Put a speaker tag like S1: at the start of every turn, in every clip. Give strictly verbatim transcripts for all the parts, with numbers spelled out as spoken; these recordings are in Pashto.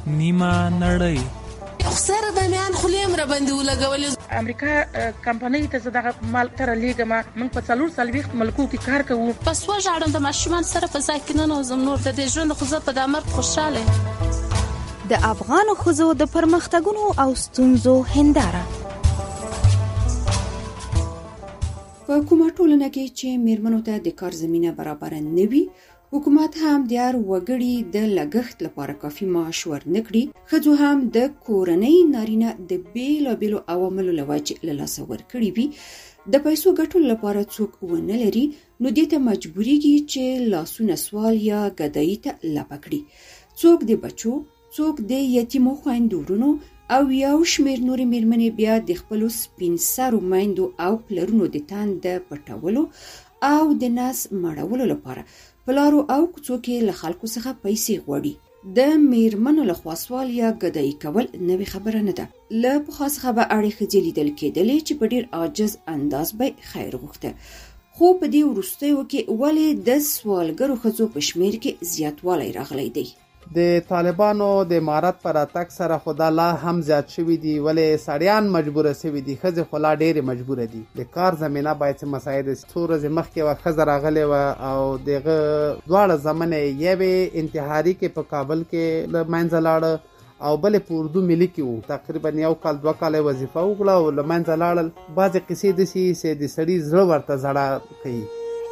S1: نیمه نړۍ.
S2: خو سره د میان خولیم را باندې ولګولې.
S3: امریکا کمپنۍ ته زه دغه مال تر لیږم. موږ په څلور څلوېښت ملکو کې کار کوو.
S4: پس وژاړم د ماشومان سره په ځای کې ننوځم. نور د دې ژوند خو زه په دا مرګ خوشحاله یم.
S5: د افغانو ښځو د پرمختګونو او ستونزو هنداره.
S6: په کومه ټولنه کې چې میرمنو ته د کار زمینه برابر نه وي، حکومت هم د هر وګړي د لګښت لپاره کافي معاش ورنکړي، ښځو هم د کورنۍ نارینه د بیلابیلو عواملو له وجې له لاسه ورکړي وي، د پیسو ګټلو لپاره څوک ونه لري، نو دې ته مجبوریږي چې لاسونه سوال یا ګدایي ته لپه کړي. څوک د بچو، څوک د یتیمو خویندو ورونو او یو شمېر نورې میرمنې بیا د خپلو سپین سرو میندو او پلرونو د تن د پټولو او د نس مړولو لپاره په لارو او کوڅو کې له خلکو څخه پیسې غواړي. د میرمنو له خوا سوال یا ګدایي کول نوې خبره نه ده. له پخوا څخه به اړې ښځې لیدل کېدلې چې په ډېر عاجز انداز به خیر غوښته، خو په دې وروستیو کې ولې د سوالګرو ښځو په شمېر کې زیاتوالی راغلی دی؟
S7: د طالبانو د امارت پر اتک سره خدا لا هم زیات شوي دي، ولې سړیان مجبوره شوي دي، ښځې خو لا ډېرې مجبوره دي. د کار زمینه باید څه مساعد څو ورځې مخکې یوه ښځه راغلې وه او دغه دواړه زمنې یوې انتحاري کې په کابل کې له منځه لاړه او بلې په اردو ملي کې وو. تقریبا یو کال دوه کاله وظیفه وکړه او له منځه لاړل. بعضې قصې داسې چې د سړي زړه ورته زړه کوي.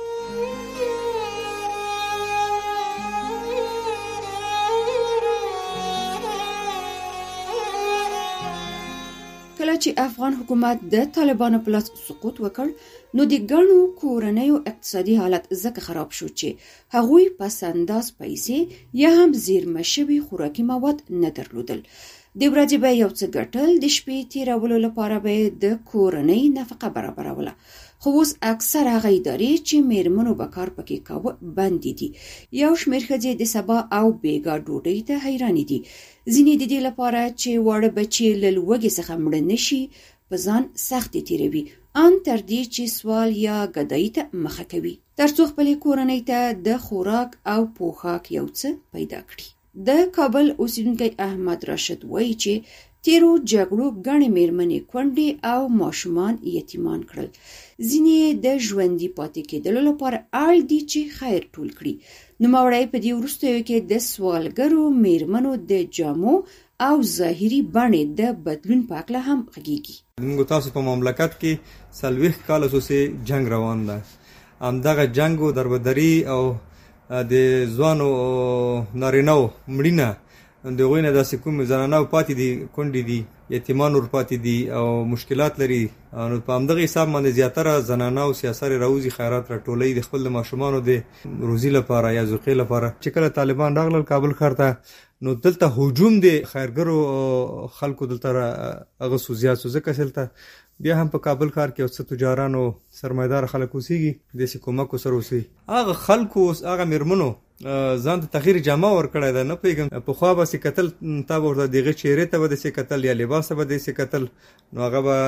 S7: کله چې افغان حکومت د طالبانو په لاس سقوط وکړ، نو د ګڼو کورنیو اقتصادي حالت ځکه خراب شو چې هغوی پس انداز پیسې یا هم زیرمه شوي خوراکي مواد نه درلودل. د ورځې به یو څه ګټل، د شپې تیرولو لپاره به د کورنۍ نفقه برابروله. خو اوس اکثر هغه ادارې چې میرمنو به کار پکې کاوه بندې دي. یو شمېر ښځې د سبا او بیګا ډوډۍ ته حیرانې دي. ځینې د دې لپاره چې واړه بچي له لوږې څخه مړه نه شي په ځان سختې تیروي، ان تر دې چې سوال یا ګدایي ته مخه کوي تر څو خپلې کورنۍ ته د خوراک او پوښاک یو څه پیدا کړي. د کابل اوسیدونکی احمد راشد وایي چې تیرو جګړو ګڼې میرمنې کونډې او ماشومان یتیمان کړل. ځینې د ژوندي پاتې کېدلو لپاره اړ دي چې خیر ټول کړي. نوموړی په دې وروستیو کې د سوالګرو میرمنو د جامو او ظاهري بڼې د بدلون په هکله هم غږیږي.
S8: موږ تاسو په مملکت کې څلوېښت کاله سوسې جنگ روان ده. همدغه جنګ و دربدري او د ځوانو نارینهو مړینه د هغوی نه داسې کوم زنانه پاتې دي، کونډې دي، یتیمان ور پاتې دي او مشکلات لري. نو په همدغه حساب باندې زیاتره زنانه او سیاسر راوځي خیرات راټولوي د خپل ماشومانو د روزي لپاره یا ذوقې لپاره. چې کله طالبان راغلل کابل ښار ته، نو دلته هجوم د خیرګرو خلکو دلته هغه سو زیات سو ځکه دلته بیا هم په کابل ښار کې یو څه تجاران او سرمایدار خلک اوسېږي، داسې کومک ورسره اوسي. هغه خلکو هغه میرمنو ځان ته تغییر جامه ورکړی ده. نه پوهېږم پخوا به سې کتل، تا به ورته د هغې چهرې ته به داسې کتل یا لباس ته به داسې کتل، نو هغه به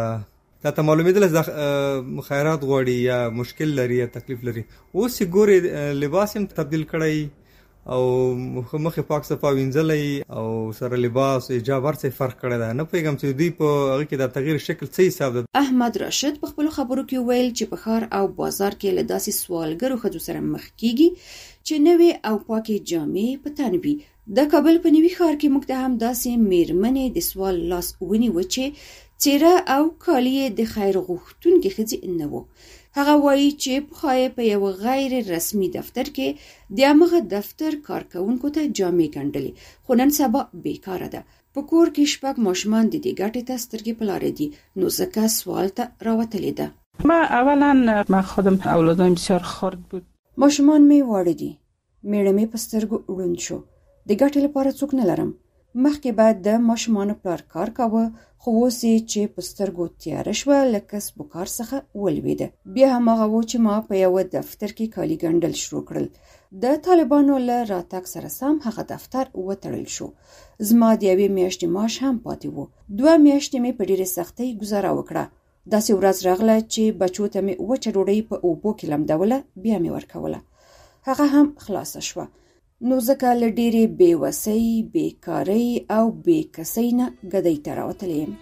S8: تا ته معلومېدل خیرات غواړي یا مشکل لري یا تکلیف لري. اوس یې ګورې لباس هم تبدیل کړی او مخې پاک صفا وینځلی او سره لباس حجاب هر څه فرق کړی ده. نه پوهېږم چې دوی په هغې کې د تغییر شکل څه حساب ده.
S6: احمد راشد په خپلو خبرو کې ویل چې په ښار او بازار کې له داسې سوالګرو ښځو سره مخ کېږي چې نوې او پاکې جامې په تن وي. د کابل په نوي ښار کې موږ ته هم داسې میرمنې د سوال لاس ونیوه چې څېره او کالي یې د خیر غوښتونکې ښځې نه وو. هغه وایي چې پخوا یې په یو غیر رسمي دفتر کې د همغه دفتر کارکوونکو ته جامې ګنډلې، خو نن سبا بیکاره ده. په کور کې شپږ ماشومان د دې ګټې ته سترګې په لاره دي، نو ځکه سوال ته راوتلې ده.
S3: ما اولا ما خودم اولادم بسیار خرد بود.
S6: ماشومان مې واړه دي، میړه مې په سترګو ړوند شو. د ګټې لپاره څوک نه لرم. مخکې بعد د ماشومانو پلار کار کاوه، خو اوس یې چې په سترګو تیاره شوه له کسب و کار څخه ولوېده. بیا هماغه و چې ما په یوه دفتر کې کالي ګنډل شروع کړل. د طالبانو له راتګ سره سم هغه دفتر وتړل شو. زما د یوې میاشتې معاش هم پاتې و. دوه میاشتې مې په ډېرې سختۍ ګزاره وکړه. داسې ورځ راغله چې بچو ته مې وچه ډوډۍ په اوبو کې لمدوله، بیا مې ورکوله. هغه هم خلاصه شوه. نو ځکه له ډېرې بېوسۍ، بېکارۍ او بېکسۍ نه ګدۍ ته راوتلی یم.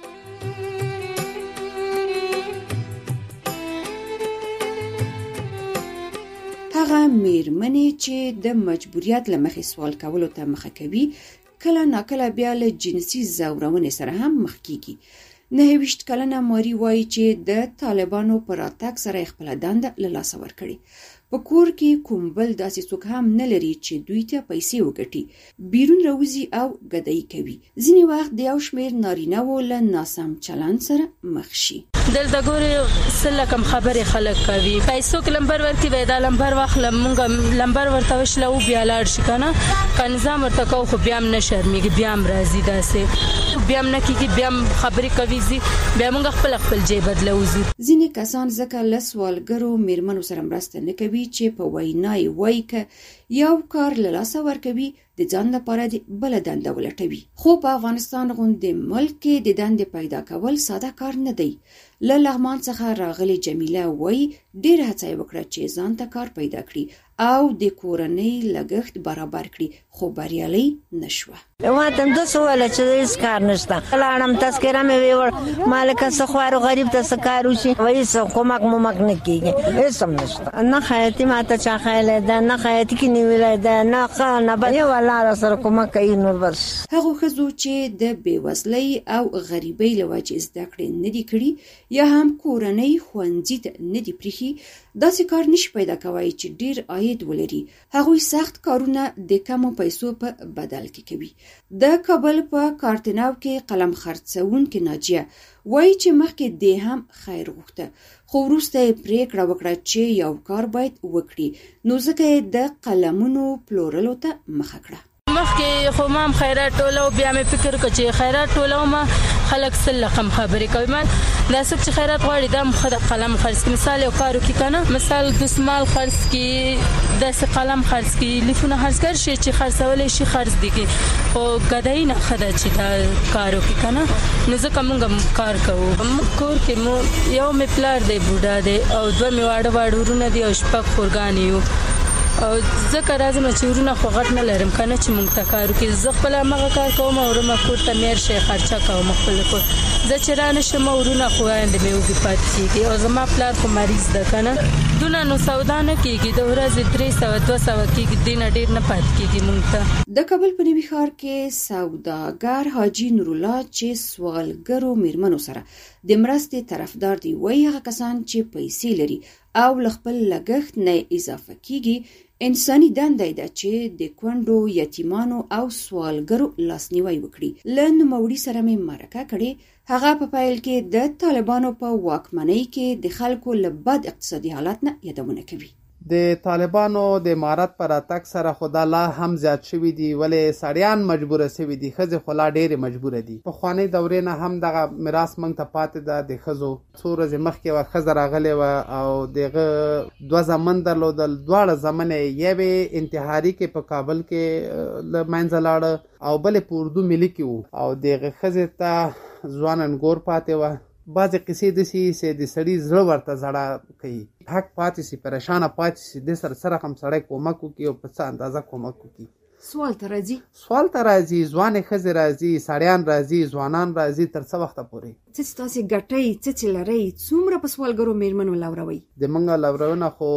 S6: هغه میرمنې چې د مجبوریت له مخې سوال کولو ته مخه کوي کله ناکله بیا له جنسي ځورونې سره هم مخ کیږي. نهه ویشت کلنه ماري وایي چې د طالبانو په راتګ سره خپله دنده له لاسه ورکړې. په کور کې کوم بل داسې څوک هم نه لري چې دوی ته پیسې وګټي، بیرون راوځي او ګدۍ کوي. ځینې وخت د یو شمېر نارینه‌وو له ناسم چلند سره مخ شي.
S1: دلته ګورې څه لکم خبرې خلک کوي، پیسو کې لمبر ورکړي وای دا لمبر واخله، مونږ لمبر ورته وشله او بیا لاړ شي که نه، که نظام ورته کوو خو بیا هم نه شرمېږي، بیا هم راځي داسې، بیا هم نه کېږي، بیا هم خبرې کوي ځي، بیا مونږ خپل خپل جې بدلوځو.
S6: ځینې کسان ځکه له سوالګرو میرمنو سره مرسته نه کوي چې په وینا یې وایي که یو کار له لاسه ورکوي د ځان لپاره د بله دنده ولټوي. خو په افغانستان غوندې ملک کې د دندې پیدا کول ساده کار نه دی. له لغمان څخه راغلې جمیله وایي ډېره هڅه یې وکړه چې ځان ته کار پیدا کړي او د کورنۍ لګښت برابر کړي، خو بریالۍ نه شوه.
S9: ما ته همداسې وویله چې هېڅ کار نشته. لاړم تذکره مې ویوړ، ما لکه څه خوارو غریب ته څه کار وشي، هېڅ کومک مومک نه کېږي، هېڅ هم نشته. نه خیاطي ما ته چا ښیلی ده، نه خیاطي کې نیولی ده، نه ښه نه بد، یو الله را سره کومک کوي نور بس.
S6: هغو ښځو چې د بېوزلۍ او غریبۍ له وجې زده کړې نه دي کړي یا هم کورنۍ ښوونځي ته نه دي پرېښي، داسې کار نشي پیدا کوي چې ډېر عاید ولري. هغوی سخت کارونه د کمو پیسو په بدل کې کوي. د کابل په کارتناو کې قلم خرڅوونکې ناجیه وایي چې مخکې دې هم خیر غوښته، خو وروسته یې پرېکړه وکړه چې یو کار باید وکړي، نو ځکه یې د قلمونو پلورلو ته مخه کړه.
S1: مخکې خو ما هم خیرات ټولو، بیا مې فکر وکړ چې خیرات ټولوم خلک سل رقم خبرې کوي، ما دا څوک چې خیرات غواړي دا هم ښه د قلم خرڅ کړي. مثال یو کار وکړي که نه، مثال دسمال خرڅ کړي، داسې قلم خرڅ کړي، لیفونه خرڅ کړي، شی چې خرڅولی شي خرڅ دي کړي، خو ګدایي نه ښه ده چې دا کار وکړي که نه. نو ځکه مونږ هم کار کوو. موږ کور کې مو یو مې پلار دی بوډا دی او دوه مې واړه واړه ورونه دي او شپږ خورګانې یو، او ځکه راځم چې ورونه خو غټ نه لرم که نه چې مونږ ته کار وکړي. زه خپل همغه کار کوم او ورومه کور ته میر شی خرچه کوم خپل کور. زه چې را نه شم ورونه خو وایندې مې وږي پاتې کېږي، او زما پلار خو مریض ده که نه، دونه نو سودا نه کېږي، د ورځې درې سوه دوه سوه کېږي، دې نه ډېر نه پاتې کېږي مونږ ته.
S6: د کابل په نوي ښار کې سوداګر حاجي نورالله چې سوالګرو میرمنو سره د مرستې طرفدار دی وایي هغه کسان چې پیسې لري او له خپل لګښت نه اضافه کېږي انساني دنده ده چې د کونډو، یتیمانو او سوالګرو لاسنیوی وکړي. له نوموړي سره مې مرکه کړې. هغه په پیل کې د طالبانو په واکمنۍ کې د خلکو له بد اقتصادي حالت نه یادونه کوي.
S10: د طالبانو د امارت پر راتګ سره خدا لا هم زیات شوي دي، ولې سړیان مجبوره شوي دي، ښځې خو لا ډېرې مجبوره دي. پخوانۍ دورې نه هم دغه میراث موږ ته پاتې ده. د ښځو څو ورځې مخکې یوه ښځه راغلې وه او د هغه دوه زامن درلودل، دواړه زامن یې یوې انتحاري کې په کابل کې له منځه لاړه او بلې په اردو ملي کې وو او د هغې ښځې ته ځوان انګور پاتې وه. بعضې قصې داسې چې د سړي زړه ورته زړه کوي، حق پاتې شي، پریشانه پاتې شي، دې سره څه رقم سړی کومک وکړي او په څه اندازه کومک وکړي.
S6: سوال ته راځي
S10: سوال ته راځي ځوانې ښځې راځي، سړیان راځي، ځوانان راځي. تر څه وخته پورې
S6: څه چې تاسې ګټئ، څه چې لرئ، څومره په سوالګرو میرمنو لوروئ؟
S10: د موږ لورونه خو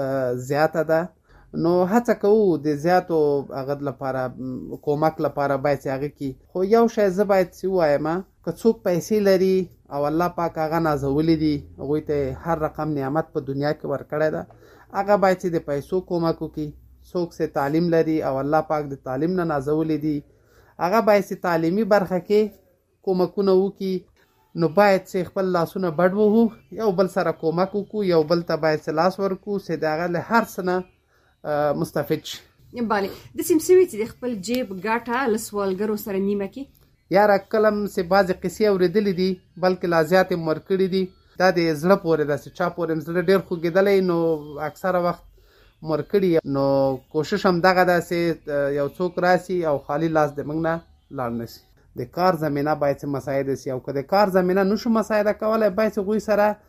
S10: زیاته ده، نو هڅه کوو د زیاتو هغه لپاره کومک لپاره باید چې هغه کې. خو یو شی زه باید چې ووایم، که څوک پیسې لري او الله پاک هغه نازولی دي، هغوی ته هر رقم نعمت په دنیا کې ورکړی ده، هغه باید چې د پیسو کومک وکړي. څوک چې تعلیم لري او الله پاک د تعلیم نه نازولی دي، هغه باید چې تعلیمي برخه کې کومکونه وکړي. نو باید چې خپل لاسونه بډ وهو، یو بل سره کومک وکړو، یو بل ته باید چې لاس ورکړو چې د هغه له هر څه نه مستفید شي.
S6: بله، داسې هم شوي چې د خپل جیب ګټه له سوالګرو سره نیمه کړي.
S10: یاره کلم چې بعضې قصې اورېدلې دي، بلکې لا زیاتې مو ورکړي دي. دا د زړه پورې ده چې چا پورې زړه ډېر خوږېدلی، نو اکثره وخت مو ورکړي. نو کوشش هم دغه ده چې یو څوک راسي او خالي لاس د موږ نه لاړ نه شي. د کار زمینه باید چې مساعده شي، او که د کار زمینه نشو مساعده کولی، باید چې هغوی سره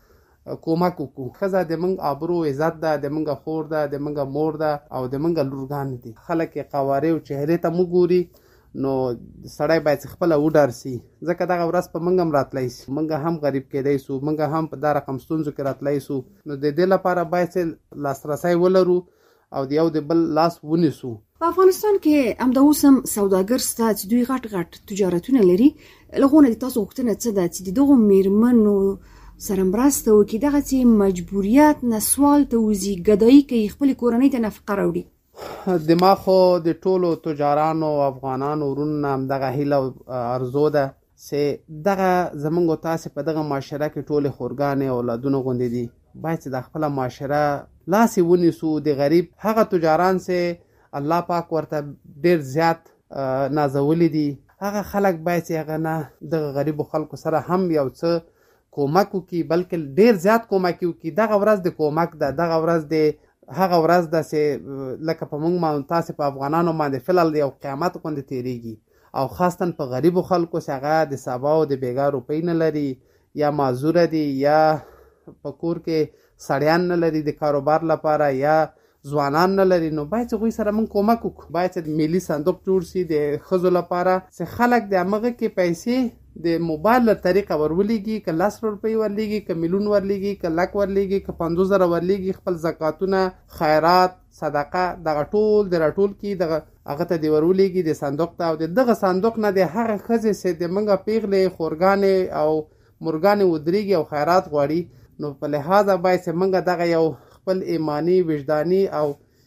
S10: کومک وکړو. ښځه د موږ آبرو عزت ده، د موږ خور ده، د موږ مور ده او د موږ لورګانې دي. خلک یې قوارې او چهرې ته موږ ګوري نو سړی باید خپله وډارسي، ځکه دغه ورځ په موږ هم راتلی سي، موږ هم غریب کېدی سو، موږ هم په دا رقم ستونزو کې راتلی سو. نو د دې لپاره باید لاسرسی ولرو او د یو د بل لاس ونیسو.
S6: په افغانستان کې همدا اوس هم سوداګر سته چې دوی غټ غټ تجارتونه لري. لغونه د تاسو غوښتنه څه ده چې د دغو میرمنو سره مرسته وکړي، دغسې مجبوریت نه سوال ته وځي، ګدایي کوي، خپلې کورنۍ ته نفقه راوړي.
S10: دما خو د ټولو تجارانو او افغانانو ورونو نه همدغه هیله او ارزو ده چې دغه زموږ او تاسې په دغه معاشره کې ټولې خورګانې اولادونه غوندې دي، باید چې د خپله معاشره لاس یې ونیسو. د غریب هغه تجاران چې الله پاک ورته ډېر زیات نازولی دي، هغه خلک باید چې هغه نه دغه غریبو خلکو سره هم یو څه کومک وکړي، بلکې ډېر زیات کومک وکړي. دغه ورځ د کومک ده، دغه ورځ د هغه ورځ ده چې لکه په موږ باندې تاسې په افغانانو باندې فلل یو قیامت غوندې تېرېږي، او خاصتا په غریبو خلکو چې هغه د سبا او د بیګا روپۍ نه لري، یا معذوره دي، یا په کور کې سړیان نه لري د کاروبار لپاره، یا ځوانان نه لري. نو باید چې هغوی سره موږ کومک وکړو. باید چې ملي صندوق جوړ شي د ښځو لپاره چې خلک د همغه کې پیسې د موبایل له طریقه ورولېږي، که لس روپۍ ورلېږي، که میلیون ورلېږي، که لک ورلېږي، که پنځوس زره ورلېږي، خپل زکاتونه، خیرات، صدقه دغه ټول د راټول کړي، دغه هغه ته دې ورولېږي د صندوق ته، او د دغه صندوق نه د هغه ښځې چې د موږ پیغلې خورګانې او مرګانې ودرېږي او خیرات غواړي، نو په لحاظه باید چې موږ دغه یو خپل ایمانی، وجداني او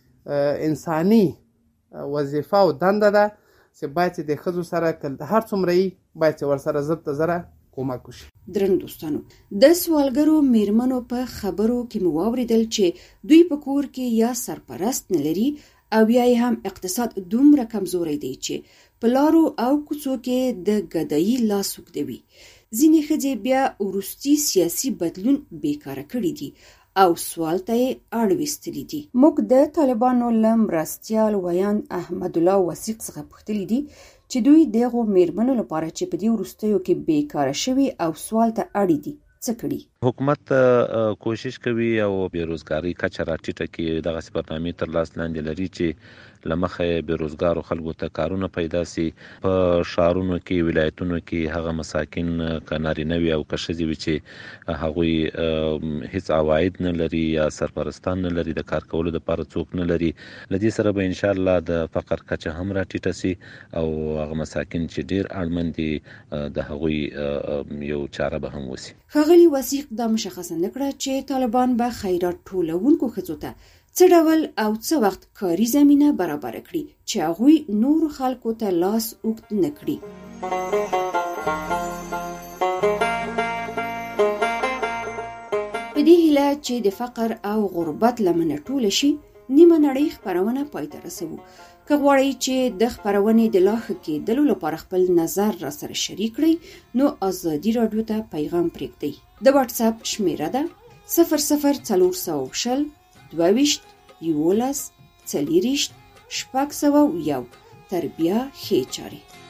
S10: انساني وظیفه او دنده ده چې باید چې د ښځو سره هر څومره یي باید چې ورسره زر ته زره کومک وشي.
S6: درنو دوستانو، د سوالګرو میرمنو په خبرو کې مو واورېدل چې دوی په کور کې یا سرپرست نه لري او یا هم اقتصاد دومره کمزوری دی چې په لارو او کوڅو کې د ګدایي لاس اوږدوي. ځینې ښځې بیا وروستي سیاسي بدلون بیکاره کړي دي او سوال ته یې اړویستلي دي. موږ د طالبانو له مرستیال ویاند احمد الله وثیق څخه پوښتلي دي چې دوی دغو میرمنو لپاره چې په دې وروستیو کې بیکاره شوي او سوال ته اړ دي څه کړي.
S11: حکومت کوشش کوي او بیروزګاری کچه راټیټه کړي، دغسې برنامې تر لاس لاندې لري چې له مخې بیروزګارو خلکو ته کارونه پیدا سي. په ښارونو کې، ولایتونو کې هغه مساکین که نارینه وي او که ښځې وي چې هغوی هیڅ عواید نه لري یا سرپرستان نه لري، د کار کولو دپاره څوک نه لري، له دې سره به انشاءالله د فقر کچه هم راټیټه سي او هغه مساکین چې ډېر اړمن دي د هغوی یو چاره به هم وسي.
S6: ښاغلي وثیق دا مشخصه نه کړه چې طالبان به خیرات ټولونکو ښځو ته څه ډول او څه وخت کاري زمینه برابر کړي چې هغوی نورو خلکو ته لاس اوږد نه کړي. په دې هیله چې د فقر او غربت لمنه ټوله شي، نیمه نړۍ خپرونه پای ته رسوو. که غواړئ چې د خپرونې د لا ښه کېدلو لپاره خپل نظر را سره شریک کړئ، نو ازادي راډیو ته پیغام پرېږدئ. د واټساپ شمیره ده صفر صفر څلور سوه شل دوه ویشت یولس څلېرویشت شپږ سوه یو. تر بیا ښې چارې.